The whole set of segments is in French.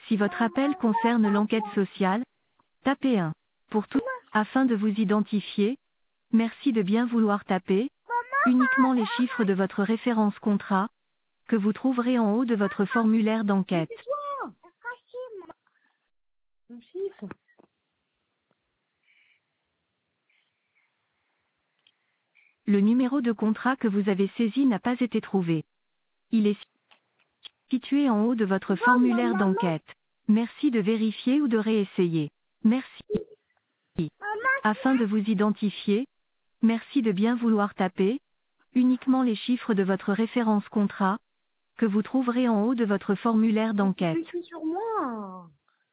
Si votre appel concerne l'enquête sociale, tapez 1. Pour tout, afin de vous identifier, merci de bien vouloir taper uniquement les chiffres de votre référence contrat, que vous trouverez en haut de votre formulaire d'enquête. Un chiffre. Le numéro de contrat que vous avez saisi n'a pas été trouvé. Il est situé en haut de votre formulaire d'enquête. Merci de vérifier ou de réessayer. Merci. Afin de vous identifier, merci de bien vouloir taper uniquement les chiffres de votre référence contrat, que vous trouverez en haut de votre formulaire d'enquête. Cliquez sur moi.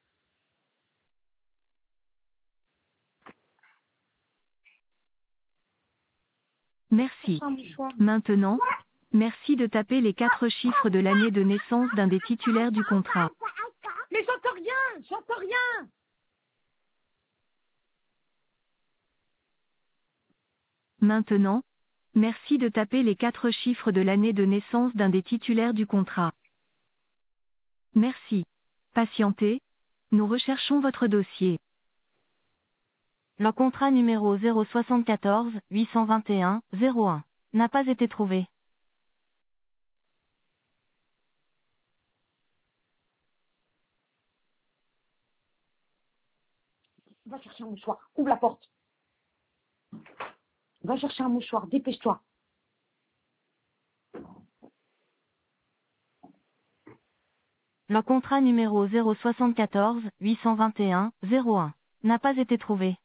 Merci. Un mouchoir. Maintenant, merci de taper les 4 chiffres de l'année de naissance d'un des titulaires du contrat. Mais j'entends rien, j'entends rien. Maintenant, merci de taper les 4 chiffres de l'année de naissance d'un des titulaires du contrat. Merci. Patientez, nous recherchons votre dossier. Le contrat numéro 074 821 01 n'a pas été trouvé. Va chercher un mouchoir, ouvre la porte. Va chercher un mouchoir, dépêche-toi. Le contrat numéro 074 821 01 n'a pas été trouvé.